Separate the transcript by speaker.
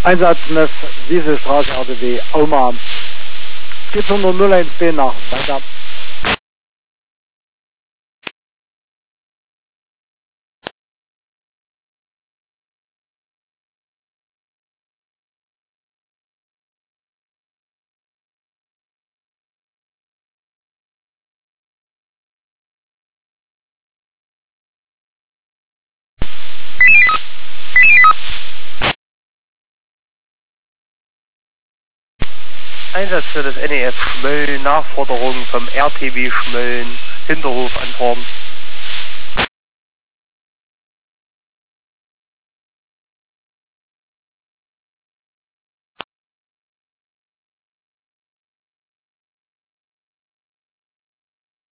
Speaker 1: Einsatz NEF, Wieselstraße, RBW, Auma. Geht 012 nach, weiter.
Speaker 2: Einsatz für das NEF Schmölln, Nachforderung vom RTW Schmölln, Hinterhof antworten.